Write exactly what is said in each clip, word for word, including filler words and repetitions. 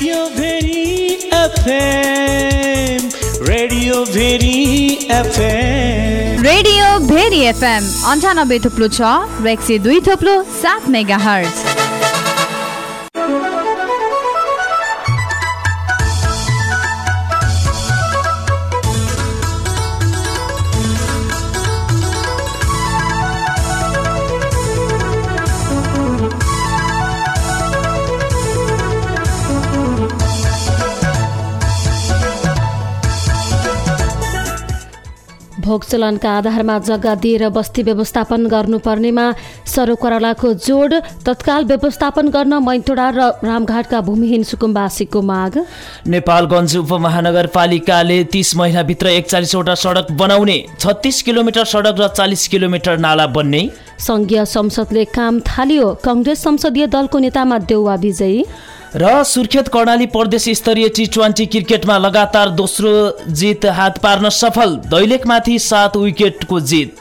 Radio Bheri FM radio Bheri FM radio Bheri FM अन्ठानब्बे थुप्लो छ र एक सय दुई थुप्लो सात मेगा हर्ज। भोग चलनका आधारमा जग्गा दिएर बस्ती व्यवस्थापन गर्नुपर्नेमा सरोकरालाको जोड। तत्काल व्यवस्थापन गर्न मैतोडा र रामघाटका भूमिहीन सुकुम्बासीको माग। नेपालगञ्ज उपमहानगरपालिकाले तीस महिनाभित्र एकचालिसवटा सडक बनाउने, छत्तीस किलोमिटर सडक र चालिस किलोमिटर नाला बन्ने। संघीय संसदले काम थालियो, कङ्ग्रेस संसदीय दलको नेतामा देउवा विजयी। र सुर्खेत कर्णाली प्रदेश स्तरीय टी ट्वेन्टी क्रिकेटमा लगातार दोस्रो जित हात पार्न सफल, दैलेखमाथि सात विकेटको जित।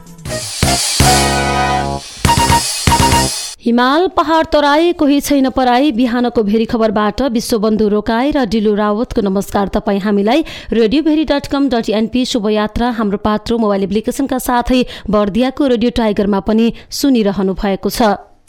हिमाल पहाड तराई कोही छैन पराई, बिहानको भेरी खबरबाट विश्वबन्धु रोकाई र डिलु रावतको नमस्कार। तपाईँ हामीलाई radio Bheri dot com dot NP शुभयात्रा हाम्रो पात्रो मोबाइल एप्लिकेसनका साथै बर्दियाको रेडियो टाइगरमा पनि सुनिरहनु भएको छ।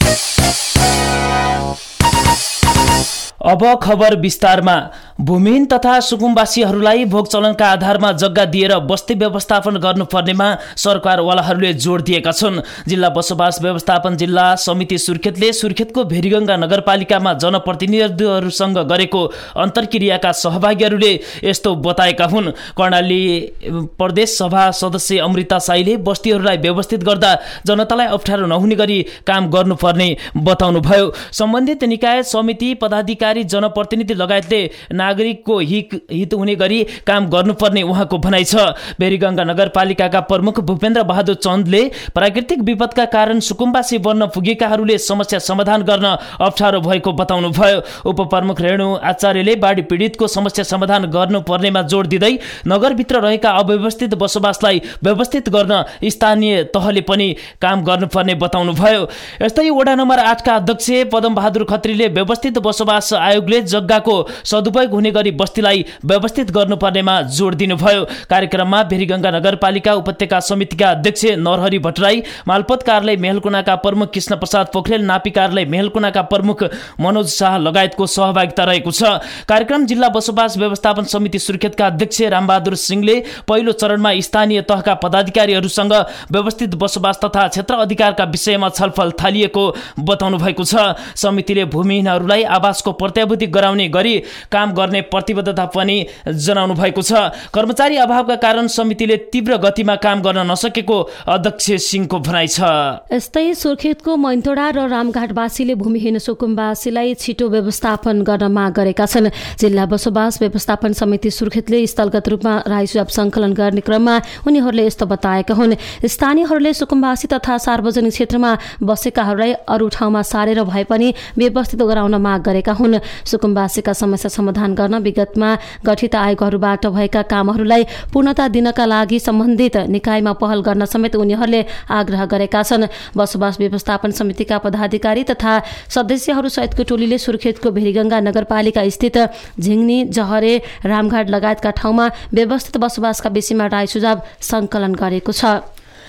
अब खबर विस्तारमा। भूमिहीन तथा सुकुम्बासीहरूलाई भोग चलनका आधारमा जग्गा दिएर बस्ती व्यवस्थापन गर्नुपर्नेमा सरकारवालाहरूले जोड दिएका छन्। जिल्ला बसोबास व्यवस्थापन जिल्ला समिति सुर्खेतले सुर्खेतको भेरीगङ्गा नगरपालिकामा जनप्रतिनिधिहरूसँग गरेको अन्तर्क्रियाका सहभागीहरूले यस्तो बताएका हुन्। कर्णाली प्रदेश सभा सदस्य अमृता साईले बस्तीहरूलाई व्यवस्थित गर्दा जनतालाई अप्ठ्यारो नहुने गरी काम गर्नुपर्ने बताउनुभयो। सम्बन्धित निकाय समिति पदाधिकारी जनप्रतिनिधि लगायतले नागरिकको हित हित हुने गरी काम गर्नुपर्ने उहाँको भनाइ छ। भेरीगङ्गा नगरपालिकाका प्रमुख भूपेन्द्र बहादुर चन्दले प्राकृतिक विपदका कारण सुकुम्बासी बन्न पुगेकाहरूले समस्या समाधान गर्न अप्ठ्यारो भएको बताउनुभयो। उपप्रमुख रेणु आचार्यले बाढी पीडितको समस्या समाधान गर्नुपर्नेमा जोड दिँदै नगरभित्र रहेका अव्यवस्थित बसोबासलाई व्यवस्थित गर्न स्थानीय तहले पनि काम गर्नुपर्ने बताउनुभयो। यस्तै वडा नम्बर आठका अध्यक्ष पदम बहादुर खत्रीले व्यवस्थित बसोबास आयोगले जग्गाको सदुपयोग हुने गरी बस्तीलाई व्यवस्थित गर्नुपर्नेमा जोड दिनुभयो। कार्यक्रममा भेरीगङ्गा नगरपालिका उपत्यका समितिका अध्यक्ष नरहरि भट्टराई, मालपोत कार्यालय मेहलकुनाका प्रमुख कृष्ण प्रसाद पोखरेल, नापी कार्यालय मेहलकुनाका प्रमुख मनोज शाह लगायतको सहभागिता रहेको छ। कार्यक्रम जिल्ला बसोबास व्यवस्थापन समिति सुर्खेतका अध्यक्ष रामबहादुर सिंहले पहिलो चरणमा स्थानीय तहका पदाधिकारीहरूसँग व्यवस्थित बसोबास तथा क्षेत्र अधिकारका विषयमा छलफल थालिएको बताउनु भएको छ। समितिले भूमिहीनहरूलाई आवासको प्रत्याभूति गराउने गरी काम गर्ने प्रतिबद्धता पनि जनाउनु भएको छ। कर्मचारी अभावका कारण समितिले तीव्र गतिमा काम गर्न नसकेको अध्यक्ष सिंहको भनाइ छ। यस्तै सुर्खेतको मैतोडा र रामघाटवासीले भूमिहीन सुकुम्बासीलाई छिटो व्यवस्थापन गर्न माग गरेका छन्। जिल्ला बसोबास व्यवस्थापन समिति सुर्खेतले स्थलगत रूपमा राय सुझाव सङ्कलन गर्ने क्रममा उनीहरूले यस्तो बताएका हुन्। स्थानीयहरूले सुकुम्बासी तथा सार्वजनिक क्षेत्रमा बसेकाहरूलाई अरू ठाउँमा सारेर भए पनि व्यवस्थित गराउन माग गरेका हुन्। सुकुम्बासीका समस्या समाधान गर्न विगतमा गठित आयोगहरूबाट भएका कामहरूलाई पूर्णता दिनका लागि सम्बन्धित निकायमा पहल गर्न समेत उनीहरूले आग्रह गरेका छन्। बसोबास व्यवस्थापन समितिका पदाधिकारी तथा सदस्यहरू सहितको टोलीले सुर्खेतको भेरीगङ्गा नगरपालिका स्थित झिङ्नी, जहरे, रामघाट लगायतका ठाउँमा व्यवस्थित बसोबासका विषयमा राय सुझाव सङ्कलन गरेको छ।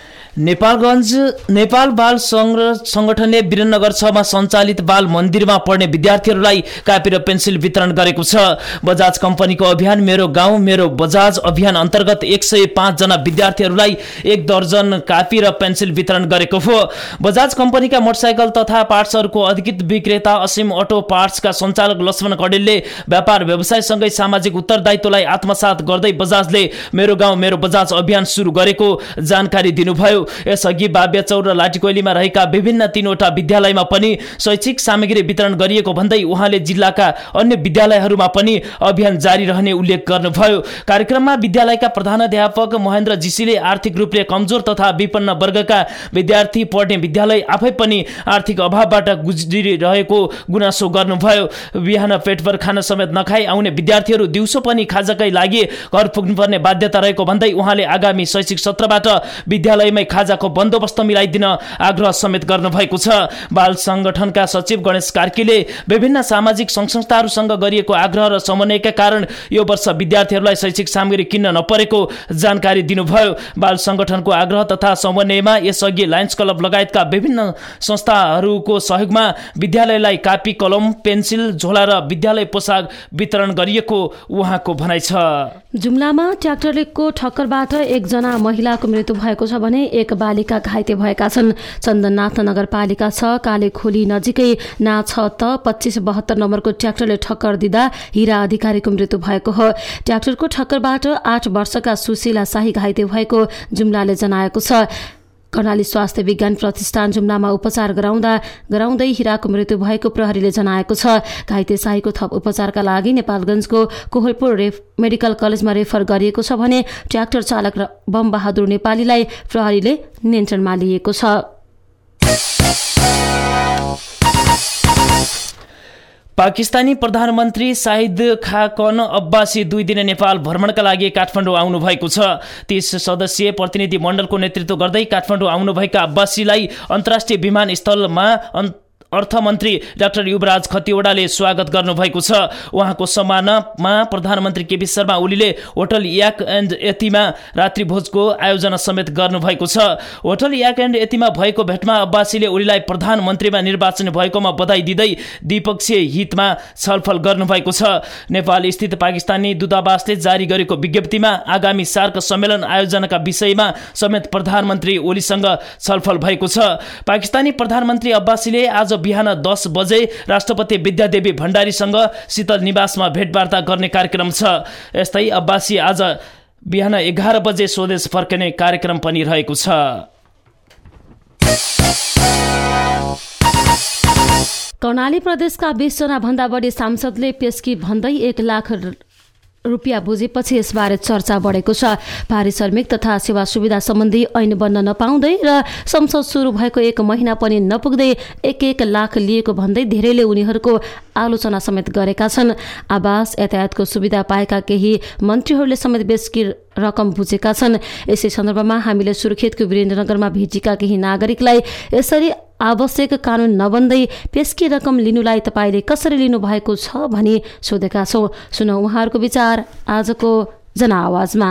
नेपालगञ्ज नेपाल बाल संगठनले वीरनगर छमा सञ्चालित बाल मन्दिरमा पढ्ने विद्यार्थीहरूलाई कापी र पेन्सिल वितरण गरेको छ। बजाज कम्पनीको अभियान मेरो गाउँ मेरो बजाज अभियान अन्तर्गत एक सय पाँच जना विद्यार्थीहरूलाई एक दर्जन कापी र पेन्सिल वितरण गरेको हो। बजाज कम्पनीका मोटरसाइकल तथा पार्ट्सहरूको अधिकृत विक्रेता असीम अटो पार्ट्सका सञ्चालक लक्ष्मण कडेलले व्यापार व्यवसायसँगै सामाजिक उत्तरदायित्वलाई आत्मसात गर्दै बजाजले मेरो गाउँ मेरो बजाज अभियान सुरु गरेको जानकारी दिनुभयो। यसअघि बाब्याचौर र लाटीकोइलीमा रहेका विभिन्न तीनवटा विद्यालयमा पनि शैक्षिक सामग्री वितरण गरिएको भन्दै उहाँले जिल्लाका अन्य विद्यालयहरूमा पनि अभियान जारी रहने उल्लेख गर्नुभयो। कार्यक्रममा विद्यालयका प्रधानाध्यापक महेन्द्र जीसीले आर्थिक रूपले कमजोर तथा विपन्न वर्गका विद्यार्थी पढ्ने विद्यालय आफै पनि आर्थिक अभावबाट गुज्रिरहेको गुनासो गर्नुभयो। बिहान पेटभर खान समेत नखाई आउने विद्यार्थीहरू दिउँसो पनि खाजाकै लागि घर पुग्नुपर्ने बाध्यता रहेको भन्दै उहाँले आगामी शैक्षिक सत्रबाट विद्यालयमै खाजाको बन्दोबस्त मिलाइदिन आग्रह समेत गर्नुभएको छ। बाल संगठनका सचिव गणेश कार्कीले विभिन्न सामाजिक सङ्घ संस्थाहरूसँग गरिएको आग्रह र समन्वयका कारण यो वर्ष विद्यार्थीहरूलाई शैक्षिक सामग्री किन्न नपरेको जानकारी दिनुभयो। बाल संगठनको आग्रह तथा समन्वयमा यसअघि लायन्स क्लब लगायतका विभिन्न संस्थाहरूको सहयोगमा विद्यालयलाई कापी, कलम, पेन्सिल, झोला र विद्यालय पोसाक वितरण गरिएको उहाँको भनाइ छ। जुम्लामा ट्र्याक्टरको ठक्करबाट एकजना महिलाको मृत्यु भएको छ भने एक बालिका घाइते भएका छन्। चन्दननाथ नगरपालिका छ कालेखोली नजिकै ना छ त पच्चिस बहत्तर नम्बरको ट्र्याक्टरले ठक्कर दिँदा हिरा अधिकारीको मृत्यु भएको हो। ट्र्याक्टरको ठक्करबाट आठ वर्षका सुशीला शाही घाइते भएको जुम्लाले जनाएको छ। कर्णाली स्वास्थ्य विज्ञान प्रतिष्ठान जुम्लामा उपचार गराउँदा गराउँदै हिराको मृत्यु भएको प्रहरीले जनाएको छ। घाइते शाहीको थप उपचारका लागि नेपालगञ्जको कोहलपुर रेफ मेडिकल कलेजमा रेफर गरिएको छ भने ट्र्याक्टर चालक बम बहादुर नेपालीलाई प्रहरीले नियन्त्रणमा लिएको छ। पाकिस्तानी प्रधानमन्त्री शाहिद खाकन अब्बासी दुई दिने नेपाल भ्रमणका लागि काठमाडौँ आउनु भएको छ। तीस सदस्यीय प्रतिनिधि मण्डलको नेतृत्व गर्दै काठमाडौँ आउनुभएका अब्बासीलाई अन्तर्राष्ट्रिय विमानस्थलमा अर्थमन्त्री डाक्टर युवराज खतिवडाले स्वागत गर्नुभएको छ। उहाँको सम्मानमा प्रधानमन्त्री केपी शर्मा ओलीले होटल याक एन्ड यतिमा रात्रिभोजको आयोजना समेत गर्नुभएको छ। होटल याक एन्ड यतिमा भएको भेटमा अब्बासीले ओलीलाई प्रधानमन्त्रीमा निर्वाचन भएकोमा बधाई दिँदै द्विपक्षीय हितमा छलफल गर्नुभएको छ। नेपाल स्थित पाकिस्तानी दूतावासले जारी गरेको विज्ञप्तिमा आगामी सार्क सम्मेलन आयोजनाका विषयमा समेत प्रधानमन्त्री ओलीसँग छलफल भएको छ। पाकिस्तानी प्रधानमन्त्री अब्बासीले आज बिहान दस बजे राष्ट्रपति विद्यादेवी भण्डारीसँग शीतल निवासमा भेटवार्ता गर्ने कार्यक्रम छ। यस्तै अब्बासी आज बिहान एघार बजे स्वदेश फर्कने कार्यक्रम पनि रहेको छ। कर्णाली प्रदेशका बीस जना भन्दा बढी सांसदले पेस्की भन्दै एक लाख रुपियाँ बुझेपछि यसबारे चर्चा बढेको छ। पारिश्रमिक तथा सेवा सुविधा सम्बन्धी ऐन बन्न नपाउँदै र संसद सुरु भएको एक महिना पनि नपुग्दै एक एक लाख लिएको भन्दै धेरैले उनीहरूको आलोचना समेत गरेका छन्। आवास यातायातको सुविधा पाएका केही मन्त्रीहरूले समेत बेसकी रकम बुझेका छन्। यसै सन्दर्भमा हामीले सुर्खेतको वीरेन्द्रनगरमा भेटेका केही नागरिकलाई यसरी आवश्यक कानुन नबन्दै पेस्की रकम लिनुलाई तपाईले कसरी लिनु भएको छ भनी सोधेका छौँ। सुनौ उहाँहरूको विचार आजको जनआवाजमा।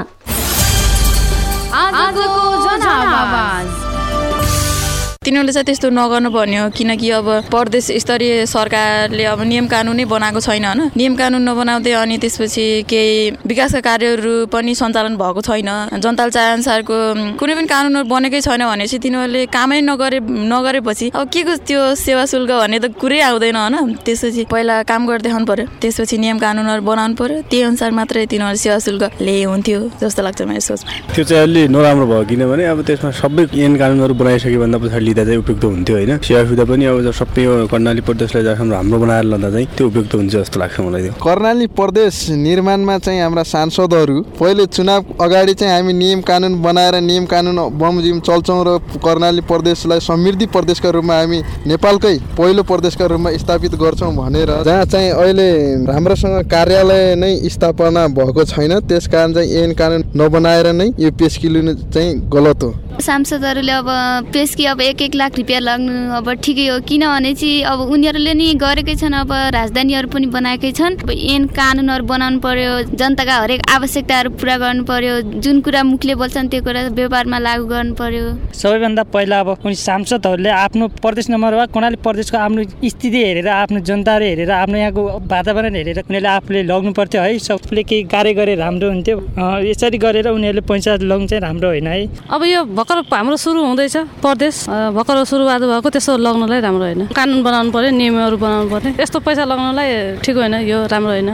आजको जनआवाज तिनीहरूले चाहिँ त्यस्तो नगर्नु पर्ने हो, किनकि अब प्रदेश स्तरीय सरकारले अब नियम कानुनै बनाएको छैन होइन। नियम कानुन नबनाउँदै अनि त्यसपछि केही विकासका कार्यहरू पनि सञ्चालन भएको छैन। जनताले चाहे अनुसारको कुनै पनि कानुनहरू बनेकै छैन भनेपछि तिनीहरूले कामै नगरे नगरेपछि अब के को त्यो सेवा शुल्क भन्ने त कुरै आउँदैन होइन। त्यसपछि पहिला काम गर्दै देखाउनु पर्यो, त्यसपछि नियम कानुनहरू बनाउनु पर्यो, त्यही अनुसार मात्रै तिनीहरू सेवा शुल्क लिए हुन्थ्यो जस्तो लाग्छ मेरो सोचमा। त्यो चाहिँ अलि नराम्रो भयो, किनभने अब त्यसमा सबै ऐन कानुनहरू बनाइसके भन्दा पछाडि चाहिँ उपयुक्त हुन्थ्यो होइन। सेवा सुविधा पनि अब सबै कर्णाली प्रदेशलाई जहाँसम्म हाम्रो बनाएर लाँदा चाहिँ त्यो उपयुक्त हुन्छ जस्तो लाग्छ मलाई। त्यो कर्णाली प्रदेश निर्माणमा चाहिँ हाम्रा सांसदहरू पहिले चुनाव अगाडि चाहिँ हामी नियम कानुन बनाएर नियम कानुन बमोजिम चल्छौँ र कर्णाली प्रदेशलाई समृद्धि प्रदेशका रूपमा हामी नेपालकै पहिलो प्रदेशका रूपमा स्थापित गर्छौँ भनेर, जहाँ चाहिँ अहिले राम्रोसँग कार्यालय नै स्थापना भएको छैन। त्यस कारण चाहिँ ऐन कानुन नबनाएर नै यो पेस्की लिनु चाहिँ गलत हो। सांसदहरूले अब पेस्की अब एक एक लाख रुपियाँ लाग्नु अब ठिकै हो, किनभने चाहिँ अब उनीहरूले नि गरेकै छन्। अब राजधानीहरू पनि बनाएकै छन्। अब ऐन कानुनहरू बनाउनु पर्यो, जनताका हरेक आवश्यकताहरू पुरा गर्नु पर्यो, जुन कुरा मुखले बोल्छन् त्यो कुरा व्यवहारमा लागू गर्नु पर्यो। सबैभन्दा पहिला अब कुनै सांसदहरूले आफ्नो प्रदेश नम्बर वा कर्णाली प्रदेशको आफ्नो स्थिति हेरेर, आफ्नो जनताहरू हेरेर, आफ्नो यहाँको वातावरण हेरेर उनीहरूले आफूले लग्नु पर्थ्यो है। सबले केही कार्य गरे राम्रो हुन्थ्यो। यसरी गरेर उनीहरूले पैसा लग्नु चाहिँ राम्रो होइन है। अब यो भर्खर हाम्रो सुरु हुँदैछ प्रदेश, भर्खर सुरुवात भएको, त्यसो लग्नलाई राम्रो होइन। कानुन बनाउनु पर्यो, नियमहरू बनाउनु पर्यो। यस्तो पैसा लग्नलाई ठिक होइन, यो राम्रो होइन।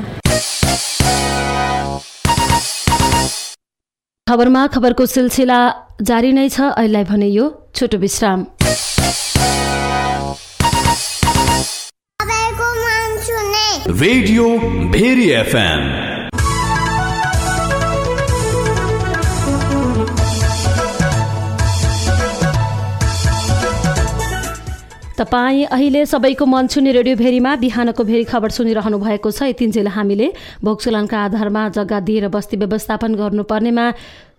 खबरमा खबरको सिलसिला जारी नै छ। अहिले भने यो छोटो विश्राम। रेडियो भेरी एफएम तपाईँ अहिले सबैको मन छुने रेडियो भेरीमा बिहानको भेरी खबर सुनिरहनु भएको छ। यतिन्जेल हामीले भोगचलनका आधारमा जग्गा दिएर बस्ती व्यवस्थापन गर्नुपर्नेमा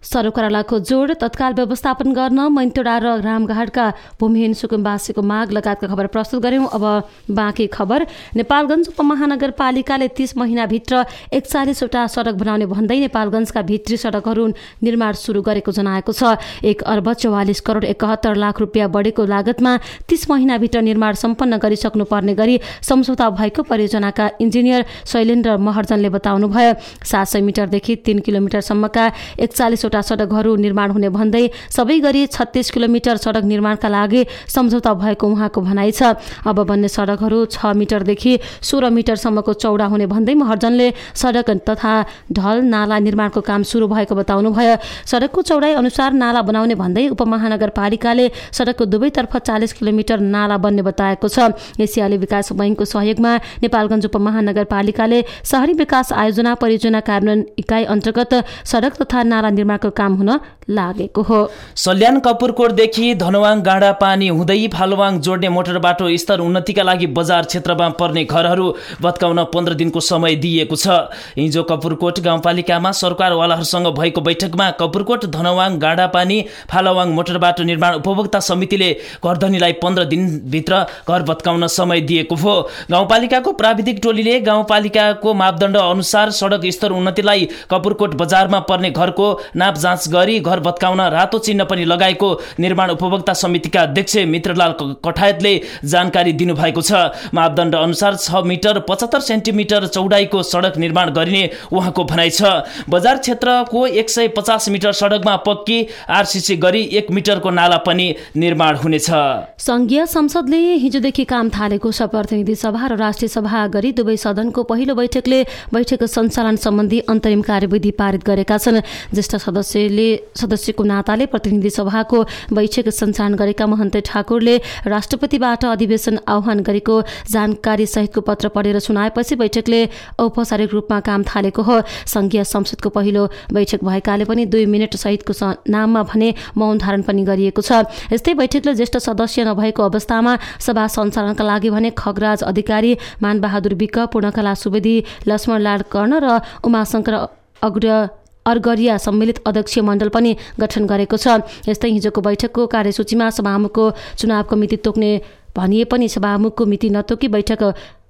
सरोकारलाको जोड तत्काल व्यवस्थापन गर्न मैनतोडा र रामघाटका भूमिहीन सुकुम्बासीको माग लगायतका खबर प्रस्तुत गर्यौं। अब बाँकी खबर। नेपालगञ्ज उपमहानगरपालिकाले तीस महिनाभित्र एकचालिसवटा सडक बनाउने भन्दै नेपालगञ्जका भित्री सडकहरू निर्माण सुरु गरेको जनाएको छ। एक अर्ब चौवालिस करोड एकहत्तर लाख रुपियाँ बढेको लागतमा तीस महिनाभित्र निर्माण सम्पन्न गरिसक्नु पर्ने गरी सम्झौता भएको परियोजनाका इन्जिनियर शैलेन्द्र महर्जनले बताउनुभयो। सात सय मिटरदेखि तीन किलोमिटरसम्मका एकचालिसवटा सडकहरू निर्माण हुने भन्दै सबै गरी छत्तीस किलोमिटर सडक निर्माणका लागि सम्झौता भएको उहाँको भनाइ छ। अब बन्ने सडकहरू छ मिटरदेखि सोह्र मिटरसम्मको चौडा हुने भन्दै महर्जनले सडक तथा ढल नाला निर्माणको काम सुरु भएको बताउनुभयो। सडकको चौडाइ अनुसार नाला बनाउने भन्दै उपमहानगरपालिकाले सडकको दुवैतर्फ चालिस किलोमिटर नाला बन्ने बताएको छ। एसियाली विकास बैङ्कको सहयोगमा नेपालगञ्ज उपमहानगरपालिकाले शहरी विकास आयोजना परियोजना कार्यान्वयन इकाइ अन्तर्गत सडक तथा नाला निर्माणको काम हुन लागेको हो। सल्यान कपुरकोटदेखि धनवाङ गाडा पानी हुँदै फालवाङ जोड्ने मोटर बाटो स्तर उन्नतिका लागि बजार क्षेत्रमा पर्ने घरहरू भत्काउन पन्ध्र दिनको समय दिइएको छ। हिजो कपुरकोट गाउँपालिकामा सरकारवालाहरूसँग भएको बैठकमा कपुरकोट धनवाङ गाडा पानी फालवाङ मोटर बाटो निर्माण उपभोक्ता समितिले घरधनीलाई पन्ध्र दिनभित्र घर भत्काउन समय दिएको हो। गाउँपालिकाको प्राविधिक टोलीले गाउँपालिकाको मापदण्ड अनुसार सडक स्तर उन्नतिलाई कपुरकोट बजारमा पर्ने घरको नाप जाँच गरी घर भत्काउन रातो चिन्ह पनि लगाएको निर्माण उपभोक्ता समितिका अध्यक्ष मित्रलाल कठायतले जानकारी दिनुभएको छ। मापदण्ड अनुसार छ मिटर पचहत्तर सेन्टिमिटर चौडाइको सडक निर्माण गरिने उहाँको भनाइ छ। बजार क्षेत्रको एक सय पचास मिटर सडकमा पक्की आरसिसी गरी एक मिटरको नाला पनि निर्माण हुनेछ। संघीय संसदले हिजोदेखि काम थालेको छ। प्रतिनिधि सभा र राष्ट्रिय सभा गरी दुवै सदनको पहिलो बैठकले बैठक सञ्चालन सम्बन्धी अन्तरिम कार्यविधि पारित गरेका छन्। ज्येष्ठ सदस्यले सदस्यको नाताले प्रतिनिधि सभाको बैठक सञ्चालन गरेका महन्त ठाकुरले राष्ट्रपतिबाट अधिवेशन आह्वान गरेको जानकारी सहितको पत्र पढेर सुनाएपछि बैठकले औपचारिक रूपमा काम थालेको हो। संघीय संसदको पहिलो बैठक भएकाले पनि दुई मिनट सहितको नाममा भने मौन धारण पनि गरिएको छ। यस्तै बैठकले ज्येष्ठ सदस्य नभएको अवस्थामा सभा सञ्चालनका लागि भने खगराज अधिकारी, मानबहादुर विक, पूर्णकला सुवेदी, लक्ष्मणलाल कर्ण र उमाशंकर अग्र अर्गरिया सम्मिलित अध्यक्ष मण्डल पनि गठन गरेको छ। यस्तै हिजोको बैठकको कार्यसूचीमा सभामुखको चुनावको मिति तोक्ने भनिए पनि सभामुखको मिति नतोकी बैठक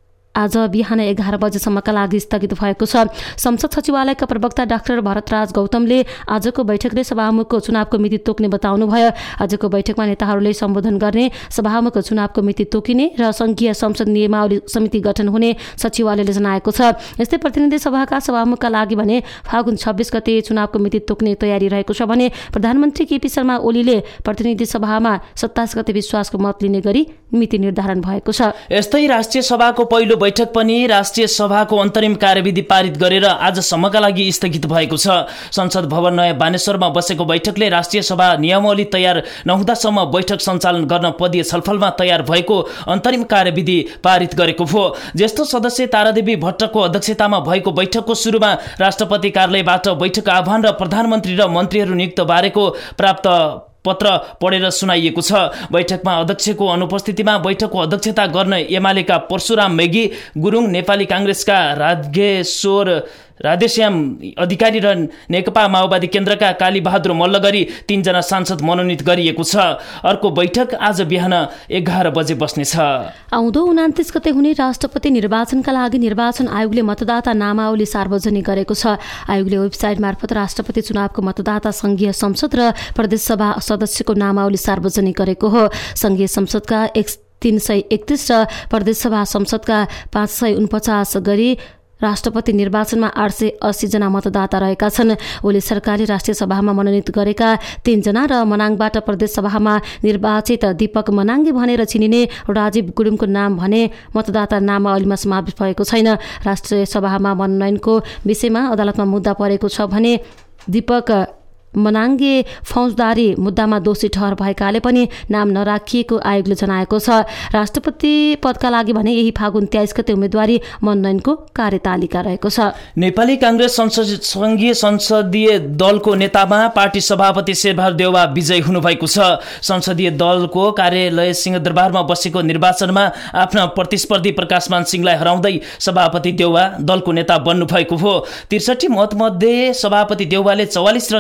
आज बिहान एघार बजेसम्मका लागि स्थगित भएको छ। संसद सचिवालयका प्रवक्ता डाक्टर भरतराज गौतमले आजको बैठकले सभामुखको चुनावको मिति तोक्ने बताउनुभयो। आजको बैठकमा नेताहरूले सम्बोधन गर्ने, सभामुखको चुनावको मिति तोकिने र संघीय संसद नियमावली समिति गठन हुने सचिवालयले जनाएको छ। यस्तै प्रतिनिधि सभाका सभामुखका लागि भने फागुन छब्बिस गते चुनावको मिति तोक्ने तयारी रहेको छ भने प्रधानमन्त्री केपी शर्मा ओलीले प्रतिनिधि सभामा सत्ताइस गते विश्वासको मत लिने गरी मिति निर्धारण भएको छ। यस्तै राष्ट्रिय सभाको पहिलो बैठक पनि राष्ट्रिय सभाको अन्तरिम कार्यविधि पारित गरेर आजसम्मका लागि स्थगित भएको छ। संसद भवन नयाँ बानेश्वरमा बसेको बैठकले राष्ट्रिय सभा नियमावली तयार नहुँदासम्म बैठक सञ्चालन गर्न पदीय छलफलमा तयार भएको अन्तरिम कार्यविधि पारित गरेको हो। ज्येष्ठ सदस्य तारादेवी भट्टको अध्यक्षतामा भएको बैठकको सुरुमा राष्ट्रपति कार्यालयबाट बैठक आह्वान र प्रधानमन्त्री र मन्त्रीहरू नियुक्त बारेको प्राप्त पत्र पढेर सुनाइएको छ। बैठकमा अध्यक्षको अनुपस्थितिमा बैठकको अध्यक्षता गर्न एमालेका परशुराम मेगी गुरुङ, नेपाली काङ्ग्रेसका राधेश्वर राधेश्याम अधिकारी र नेकपा माओवादी केन्द्रका कालीबहादुर मल्ल गरी तीनजना सांसद मनोनित गरिएको छ। अर्को बैठक आज बिहान एघार बजे बस्नेछ। आउँदो उनातिस गते हुने राष्ट्रपति निर्वाचनका लागि निर्वाचन आयोगले मतदाता नामावली सार्वजनिक गरेको छ। आयोगले वेबसाइट मार्फत राष्ट्रपति चुनावको मतदाता संघीय संसद र प्रदेशसभा सदस्यको नामावली सार्वजनिक गरेको हो। संघीय संसदका एक तीन सय एकतिस र प्रदेशसभा संसदका पाँच सय उनपचास गरी राष्ट्रपति निर्वाचनमा आठ सय अस्सी जना मतदाता रहेका छन्। ओली सरकारले राष्ट्रिय सभामा मनोनित गरेका तीनजना र मनाङबाट प्रदेश सभामा निर्वाचित दीपक मनाङ्गे भनेर चिनिने राजीव गुरुङको नाम भने मतदाता नामावलीमा समावेश भएको छैन। राष्ट्रिय सभामा मनोनयनको विषयमा अदालतमा मुद्दा परेको छ भने दीपक मनाङ्गे फौजदारी मुद्दामा दोषी ठहर भएकाले पनि नाम नराखिएको आयोगले जनाएको छ। राष्ट्रपति पदका लागि भने यही फागुन तेइस गते उम्मेदवारी मनोनयनको कार्यतालिका रहेको छ। नेपाली काङ्ग्रेस संघीय संसदीय दलको नेतामा पार्टी सभापति शेरबहादुर देउवा विजयी हुनुभएको छ। संसदीय दलको कार्यालय सिंहदरबारमा बसेको निर्वाचनमा आफ्ना प्रतिस्पर्धी प्रकाशमान सिंहलाई हराउँदै सभापति देउवा दलको नेता बन्नुभएको हो। त्रिसठी मतमध्ये सभापति देउवाले चौवालिस र सिंहले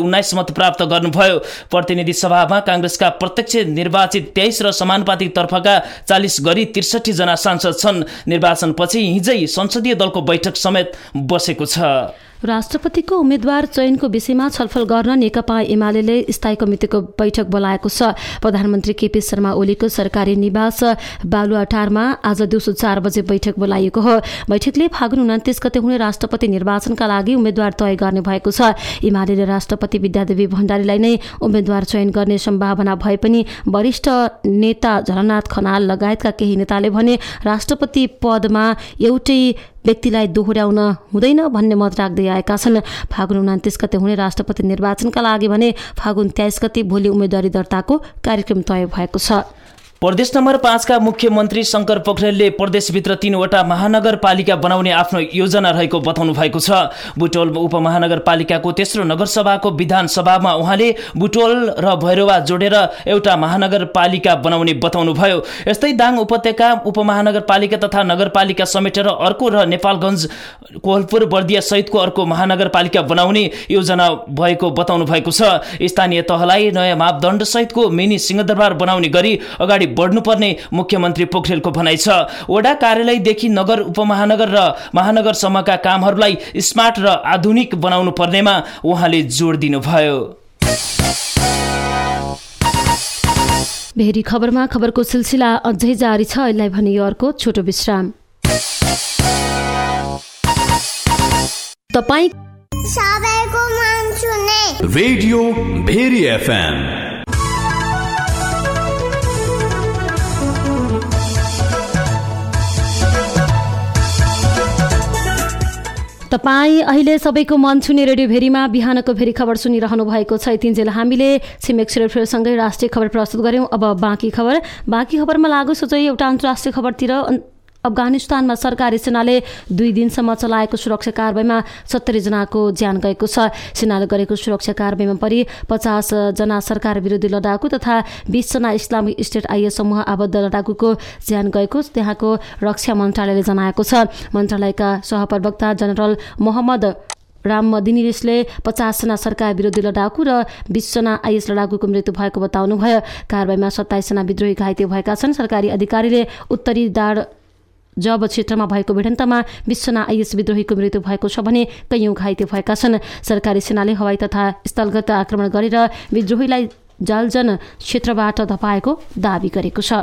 उन्नाइस मत प्राप्त गर्नुभयो। प्रतिनिधि सभामा कांग्रेसका प्रत्यक्ष निर्वाचित तेइस र समानुपातिक तर्फका चालिस गरी त्रिसठी जना सांसद छन्। निर्वाचनपछि हिजै संसदीय दलको बैठक समेत बसेको छ। राष्ट्रपतिको उम्मेद्वार चयनको विषयमा छलफल गर्न नेकपा एमाले स्थायी कमिटिको बैठक बोलाएको छ। प्रधानमन्त्री केपी शर्मा ओलीको सरकारी निवास बालुवाटारमा आज दिउँसो चार बजे बैठक बोलाइएको हो। बैठकले फागुन उन्तिस गते हुने राष्ट्रपति निर्वाचनका लागि उम्मेद्वार तय गर्ने भएको छ। एमाले राष्ट्रपति विद्यादेवी भण्डारीलाई नै उम्मेद्वार चयन गर्ने सम्भावना भए पनि वरिष्ठ नेता झलनाथ खनाल लगायतका केही नेताले भने राष्ट्रपति पदमा एउटै व्यक्तिलाई दोहोर्याउन हुँदैन भन्ने मत राख्दै आएका छन्। फागुन उन्तिस गते हुने राष्ट्रपति निर्वाचनका लागि भने फागुन तेइस गते भोलि उम्मेदवारी दर्ताको कार्यक्रम तय भएको छ। प्रदेश नम्बर पाँचका मुख्यमन्त्री शंकर पोखरेलले प्रदेशभित्र तीनवटा महानगरपालिका बनाउने आफ्नो योजना रहेको बताउनु भएको छ। बुटोल उपमहानगरपालिकाको तेस्रो नगरसभाको विधान सभामा उहाँले बुटोल र भैरवा जोडेर एउटा महानगरपालिका बनाउने बताउनुभयो। यस्तै दाङ उपत्यका उपमहानगरपालिका तथा नगरपालिका समेटेर अर्को र नेपालगञ्ज कोहलपुर बर्दिया सहितको अर्को महानगरपालिका बनाउने योजना भएको बताउनु भएको छ। स्थानीय तहलाई नयाँ मापदण्ड सहितको मिनी सिंहदरबार बनाउने गरी अगाडि बढ्नुपर्ने मुख्यमन्त्री पोखरेलको भनाइ छ। वडा कार्यालयदेखि नगर उपमहानगर र महानगरसम्मका कामहरूलाई स्मार्ट र आधुनिक बनाउनु पर्नेमा उहाँले जोड दिनुभयो। भेरी खबरमा खबरको सिलसिला अझै जारी छ। यसलाई भने अर्को छोटो विश्राम। तपाईँ सबैको मन सुने रेडियो भेरी एफएम। तपाईँ अहिले सबैको मन छुने रेडियो भेरीमा बिहानको भेरी खबर सुनिरहनु भएको छ। यतिन्जेल हामीले छिमेक सेरोफेरसँगै राष्ट्रिय खबर प्रस्तुत गऱ्यौँ। अब बाँकी खबर बाँकी खबरमा लागु सोझै एउटा अन्तर्राष्ट्रिय खबरतिर। अफगानिस्तानमा सरकारी सेनाले दुई दिनसम्म चलाएको सुरक्षा कारबाहीमा सत्तरी जनाको ज्यान गएको छ। सेनाले गरेको सुरक्षा कारबाहीमा परि पचास जना सरकार विरोधी लडाकु तथा बीस जना इस्लामिक स्टेट आइएस समूह आबद्ध लडाकुको ज्यान गएको त्यहाँको रक्षा मन्त्रालयले जनाएको छ। मन्त्रालयका सहप्रवक्ता जनरल मोहम्मद राम मदिनीले पचासजना सरकार विरोधी लडाकु र बीसजना आइएस लडाकुको मृत्यु भएको बताउनुभयो। कारबाहीमा सत्ताइसजना विद्रोही घाइते भएका छन्। सरकारी अधिकारीले उत्तरी दाड जब क्षेत्रमा भएको भिडन्तमा बीसजना आइएस विद्रोहीको मृत्यु भएको छ भने कैयौं घाइते भएका छन्। सरकारी सेनाले हवाई तथा स्थलगत आक्रमण गरेर विद्रोहीलाई जालजन क्षेत्रबाट धपाएको दावी गरेको छ।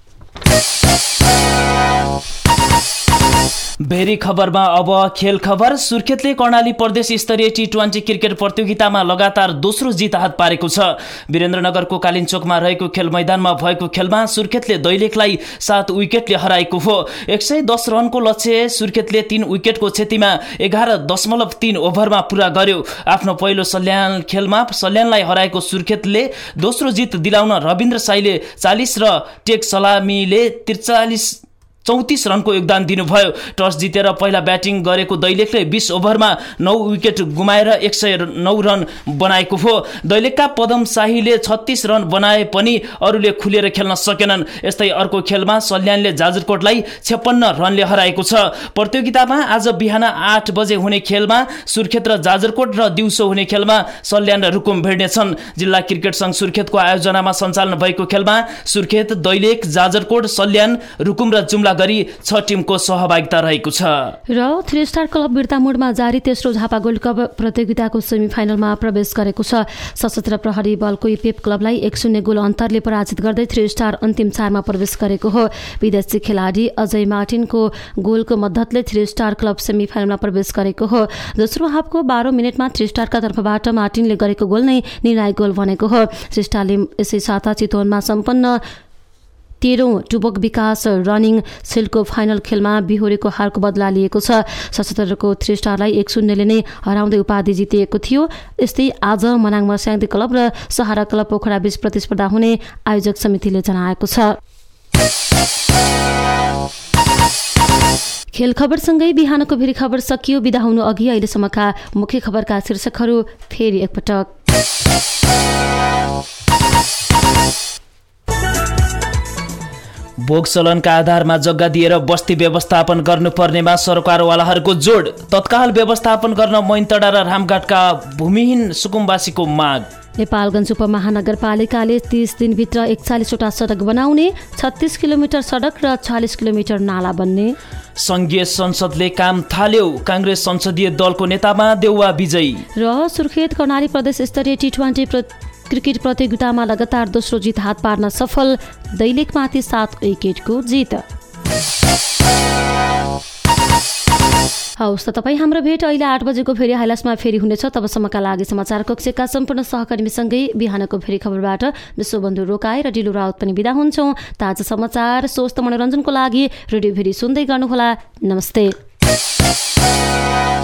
भेरी खबरमा अब खेल खबर। सुर्खेतले कर्णाली प्रदेश स्तरीय टी ट्वेन्टी क्रिकेट प्रतियोगितामा लगातार दोस्रो जित हात पारेको छ। वीरेन्द्रनगरको कालिन्चोकमा रहेको खेल मैदानमा भएको खेलमा सुर्खेतले दैलेखलाई सात विकेटले हराएको हो। एक सय दस रनको लक्ष्य सुर्खेतले तीन विकेटको क्षतिमा एघार दशमलव तीन ओभरमा पूरा गर्यो। आफ्नो पहिलो सल्यान खेलमा सल्यानलाई हराएको सुर्खेतले दोस्रो जित दिलाउन रविन्द्र साईले चालिस र टेक सलामीले त्रिचालिस चौतिस रनको योगदान दिनुभयो। टस जितेर पहिला ब्याटिङ गरेको दैलेखले बीस ओभरमा नौ विकेट गुमाएर एक सय नौ रन बनाएको हो। दैलेखका पदम शाहीले छत्तीस रन बनाए पनि अरूले खुलेर खेल्न सकेनन्। यस्तै अर्को खेलमा सल्यानले जाजरकोटलाई छप्पन्न रनले हराएको छ। प्रतियोगितामा आज बिहान आठ बजे हुने खेलमा सुर्खेत र जाजरकोट र दिउँसो हुने खेलमा सल्यान र रुकुम भिड्नेछन्। जिल्ला क्रिकेट संघ सुर्खेतको आयोजनामा सञ्चालन भएको खेलमा सुर्खेत, दैलेख, जाजरकोट, सल्यान, रुकुम र जुम्ला गरी छ टिमको सहभागिता रहेको छ। र थ्री स्टार क्लब बिर्तामोडमा जारी तेस्रो झापा गोल्ड कप प्रतियोगिताको सेमिफाइनलमा प्रवेश गरेको छ। सशस्त्र प्रहरी बलको इपेप क्लबलाई एक शून्य गोल अन्तरले पराजित गर्दै थ्री स्टार अन्तिम चारमा प्रवेश गरेको हो। विदेशी खेलाडी अजय मार्टिनको गोलको मद्दतले थ्री स्टार क्लब सेमिफाइनलमा प्रवेश गरेको हो। दोस्रो हाफको बाह्र मिनटमा थ्री स्टारका तर्फबाट मार्टिनले गरेको गोल नै निर्णायक गोल बनेको हो। थ्री स्टारले यसै साता चितवनमा सम्पन्न तेह्रौं टुबक विकास रनिङ सिल्डको फाइनल खेलमा बिहोरेको हारको बदला लिएको छ। सशस्त्रको थ्री स्टारलाई एक शून्यले नै हराउँदै उपाधि जितिएको थियो। यस्तै आज मनाङ मस्याङदी क्लब र सहारा क्लब पोखरा बीच प्रतिस्पर्धा हुने आयोजक समितिले जनाएको छ। खेल खबरसँगै बिहानको भेरी खबर सकियो। बिदा हुनु अघि अहिलेसम्मका मुख्य खबरका शीर्षकहरू फेरि एकपटक। भोग चलनका आधारमा जग्गा दिएर बस्ती व्यवस्थापन गर्नुपर्नेमा सरकारवालाहरूको जोड। तत्काल व्यवस्थापन गर्न मैनतडा र रामघाटका भूमिहीन सुकुम्बासीको माग। नेपालगञ्ज उपमहानगरपालिकाले तीस दिनभित्र एकचालिसवटा सडक बनाउने, छत्तीस किलोमिटर सडक र चालिस किलोमिटर नाला बन्ने। संघीय संसदले काम थाल्यो, काङ्ग्रेस संसदीय दलको नेतामा देउवा विजयी। र सुर्खेत कर्णाली प्रदेश स्तरीय टी ट्वेन्टी क्रिकेट प्रतियोगितामा लगातार दोस्रो जित हात पार्न सफल, दैलेखमाथि सात विकेटको जित। हवस् त तपाईँ हाम्रो भेट अहिले आठ बजेको फेरि हाइलाइट्समा फेरि हुनेछ। तबसम्मका लागि समाचार कक्षका सम्पूर्ण सहकर्मीसँगै बिहानको फेरि खबरबाट विश्वबन्धु रोकाए र डिलु राउत पनि बिदा हुन्छौँ। ताजा समाचार स्वस्थ मनोरञ्जनको लागि रेडियो फेरि सुन्दै गर्नुहोला। नमस्ते।